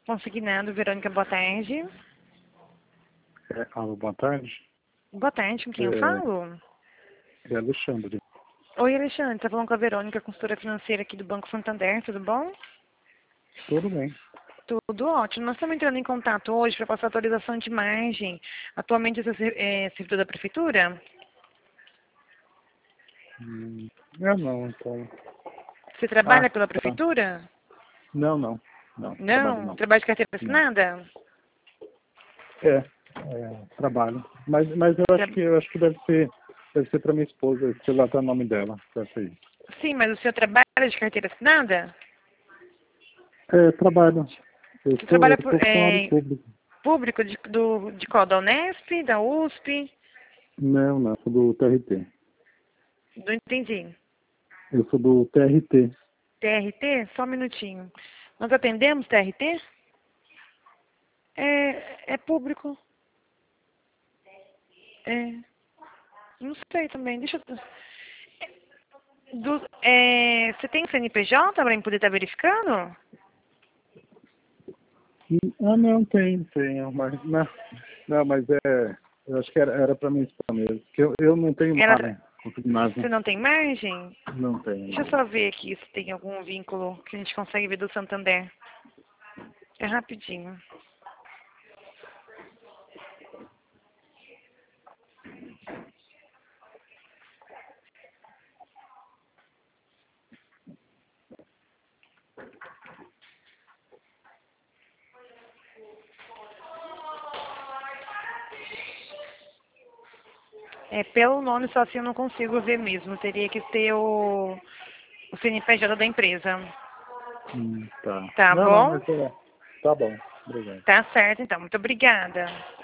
Consignado, Verônica, boa tarde. Alô, boa tarde. Boa tarde, com quem eu falo? É Alexandre. Oi, Alexandre, tá falando com a Verônica, consultora financeira aqui do Banco Santander, tudo bom? Tudo bem. Tudo ótimo. Nós estamos entrando em contato hoje para passar atualização de margem. Atualmente você é servidor da prefeitura? Eu não, então. Você trabalha pela Tá. prefeitura? Não. Trabalho Não? não. Trabalha de carteira Não. assinada? Trabalho. Mas eu acho que deve ser para minha esposa, o celular tá no nome dela, pra ser isso. Sim, mas o senhor trabalha de carteira assinada? Trabalho. Eu Você sou trabalha funcionário público. público de qual? Da Unesp, da USP? Não, sou do TRT. Não entendi. Eu sou do TRT. TRT? Só um minutinho. Nós atendemos TRT? É público. Não sei também. Deixa eu... Você tem CNPJ para mim poder estar verificando? Não, tenho, mas não, mas eu acho que era para minha esposa mesmo, porque eu não tenho margem consignada. Você não tem margem? Não tenho. Deixa eu só ver aqui se tem algum vínculo que a gente consegue ver do Santander. É rapidinho. Pelo nome só assim eu não consigo ver mesmo. Teria que ter o CNPJ da empresa. Tá. Tá Não, bom? mas tá bom. Obrigado. Tá certo então. Muito obrigada.